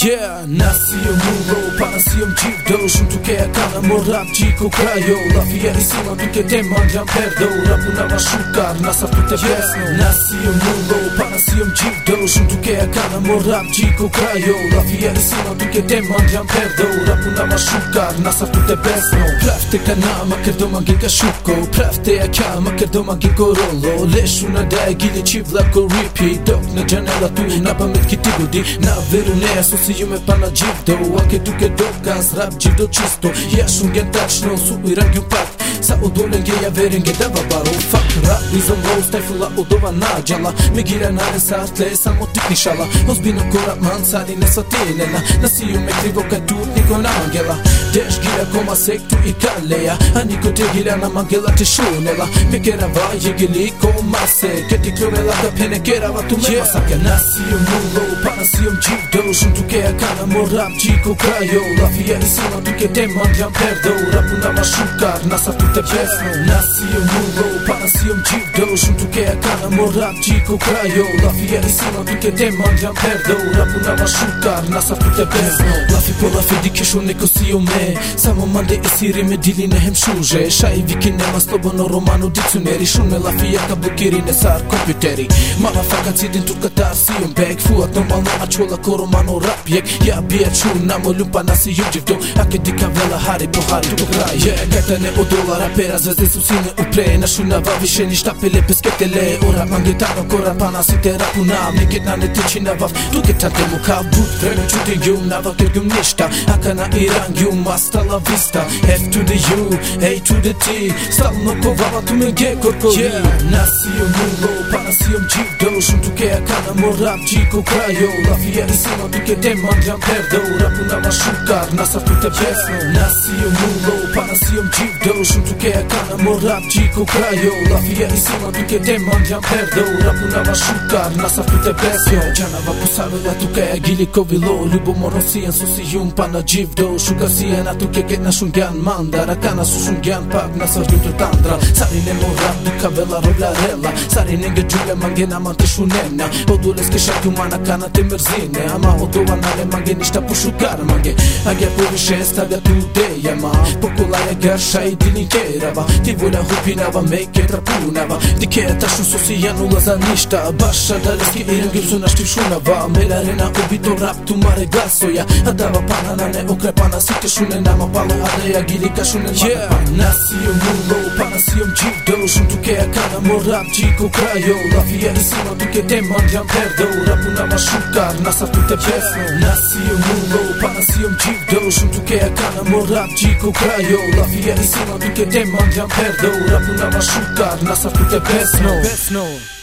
Yeah, nasio mundo, panasio mqivdo Shumë tuke e kana mo rap qiko krajo La fia i sima tuke te mandjan perdo Rapuna ma shukar, nasa pute besno Nasio mundo, panasio mqivdo Shumë tuke e kana mo rap qiko krajo La fia i sima tuke te mandjan perdo Rapuna ma shukar, nasa pute besno Prefte kana ma kerdo ma gika shuko Prefte e ka ma kerdo ma giko rollo Leshuna da e gili qivla ko ripi Dok në gjanela tu, na pëmet kiti gudi Na veru ne si ju me pana gjivdo Anke duke do gaz rap gjivdo qisto Ja shumë gen tachno su i rangjum pak Sa u dole ngeja veri nge dava baro Fuck rap izom rose taj fulla u dova na gjalla Me gira na resa artle sa motik ni shala Ozbino kora man sari nesa tinena Nasi ju me krivo kaj tu niko na mangela Desh gira koma se këtu i kaleja Aniko te gira na mangela te shunela Me kera vaj je gili koma se Keti klonela da pene kera va tu me masake Nasi ju mullo panasi ju mqivdo Shumë tuke e kana mo rap qiko krajo La fia i sima tuke te mandjan perdo Rapuna ma shukar nasa pute besno Nasi ju mullo panasi ju mqivdo Shumë tuke e kana mo rap qiko krajo La fia i sima tuke te mandjan perdo Rapuna ma shukar nasa pute besno Lafi po lafi di kishu neko si jo me Sa mo mande i siri me dilin e hem shuzhe Sha i vikin e mas tobo no romano diccioneri Shumë me lafi e ka bukirin e sar kompjuteri Mala faka cidin turkatar si jo mbek Fuat no malno a qola ko romano rap jek Ja bje qun na mo lumpa nasi ju gjivdo A ke di ka vela hari po hari tu kraj Yeah, gajta ne o dola rapera zvezde su sine u play Na shuna vavi sheni shtapele peskete le Ora mangetano kora pana si te rapuna Me get na ne te qina vav Tu ke tate mu ka but Vreme qutin gjum na va kërgjum nishta A kana iran gjum hasta la vista F to the U, A to the T Stal no ko vava tu me ge korko Yeah, nasi ju mullo panasi ju mqivdo Shumë tuke e kana mo rap qiko krajo La fia i sima tuke te mandjan perdo Rapuna ma shukar nasa pute besno Nasi ju mullo panasi ju mqivdo Shumë tuke e kana mo rap qiko krajo La fia i sima tuke te mandjan perdo Rapuna ma shukar nasa pute besno Gjana va pusave la tuke e gili ko vilo Lubo moron si en su si jum pana gjivdo Shuka si en a tuke ket na shun gjan manda Rakana su shun gjan pak nasa rjum të tandra Sarin e mo rap duka vela roblarella Sarin e nge gjule mangena man të shunena Po dules ke shak mana kana te mërzine Ama o do anale mange nishta po shukar mange Agja po vishes taga tu deja ma Po kulaja garsha i dilin kerava Ti vola hupinava me ketra punava Di keta shu so si janë ulaza nishta Basha da leski i rëngil suna shtiv shunava Me la rena u bito rap tu mare glasoja Adava pana nane o krepana si te shune nama palo adeja gili ka shune mana pan Nasi ju mullo panasi ju mqivdo Shumë tuke e kana mo rap qiko krajo La fia i sima tuke te mandjan perdo Rapuna ma shukar nasa pute besno Nasi ju mullo panasi ju mqivdo Shumë tuke e kana mo rap qiko krajo La fia i sima tuke te mandjan perdo Rapuna ma shukar nasa pute besno